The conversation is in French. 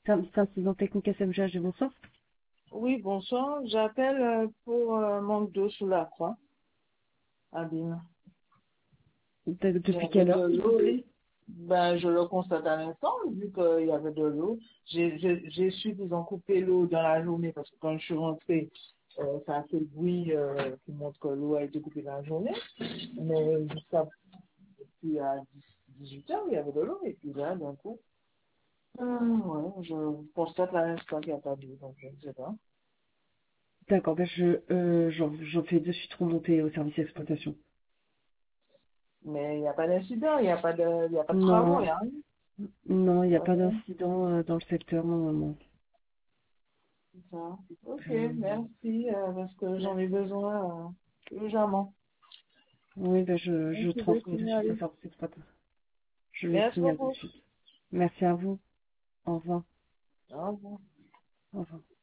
C'est incident technique SMGH, bonsoir. Oui, bonsoir. J'appelle pour manque d'eau sous la croix, Abîme. Depuis J'avais quelle de heure? l'eau. Ben, je le constate à l'instant, vu qu'il y avait de l'eau. J'ai su qu'ils ont coupé l'eau dans la journée parce que quand je suis rentrée, ça a fait le bruit qui montre que l'eau a été coupée dans la journée. Mais jusqu'à puis à 18 heures, il y avait de l'eau. Et puis là, d'un coup, ouais, je constate à l'instant qu'il n'y a pas d'eau. Donc, je ne sais pas. D'accord, j'en fais de suite remonter au service d'exploitation. Mais il n'y a pas d'incident, il y a pas de travaux, il Non, n'y a rien. non, il n'y a pas Ok. d'incident dans le secteur, normalement. Ça. Ok, Euh, merci, parce que j'en ai besoin urgemment. oui, je Merci de transmets de suite au signaler. service d'exploitation. Je le Merci signale de beaucoup. suite. Merci à vous. Au revoir. Au revoir. Au revoir.